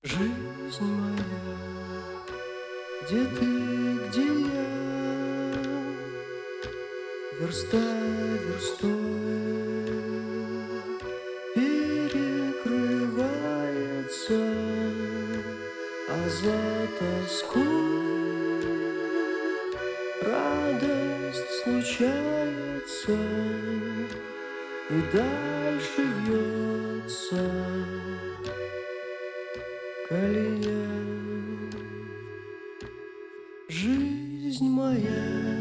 Жизнь моя, где ты, где я, верста верстой перекрывается, а за тоской радость случается и дальше вьется колея. Жизнь моя,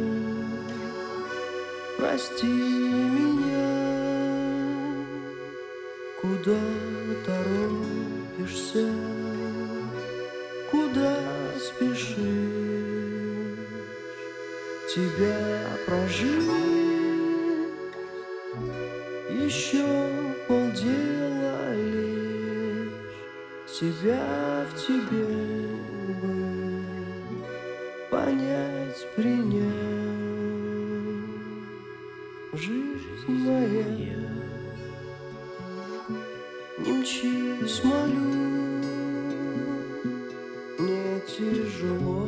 прости меня, куда торопишься, куда спешишь, тебя прожить еще полдела лишь, себя в тебе бы понять, принять. Жизнь моя, не мчись, молю, мне тяжело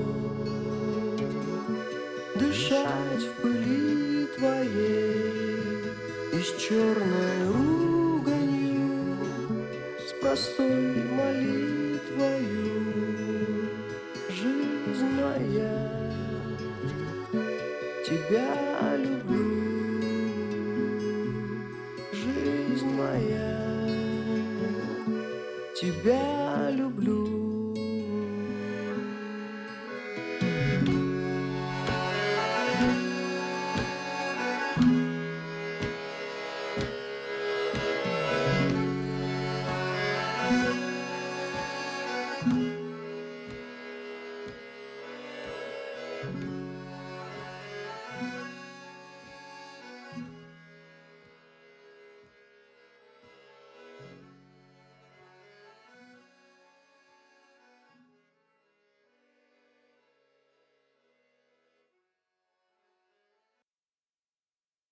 дышать в пыли твоей и с черной руганью, с простой молитвою. Жизнь моя, тебя люблю. Жизнь моя, тебя люблю.